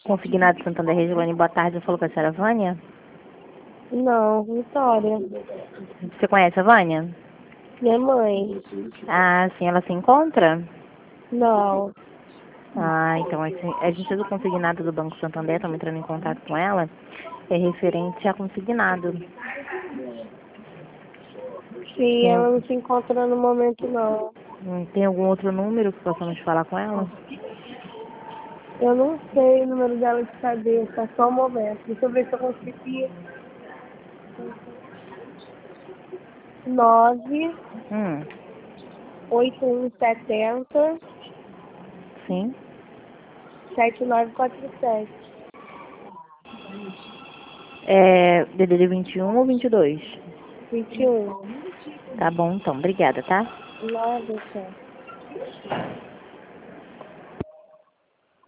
Consignado Santander Regiane, boa tarde. Eu falo com a senhora Vânia. Não, Vitória. Você conhece a Vânia? Minha mãe. Ah, sim, ela se encontra? Não. Ah, então assim, a gente é do consignado do Banco Santander, estamos entrando em contato com ela. É referente a consignado. Sim, Tem, ela não se encontra no momento, não. tem algum outro número que possamos falar com ela? Eu não sei o número dela de cabeça, só um momento. Deixa eu ver se eu consegui. 9 Hum, 8170 sim. 7947. É DDD 21 ou 22? 21. Tá bom, então. Obrigada, tá? Nada, tchau.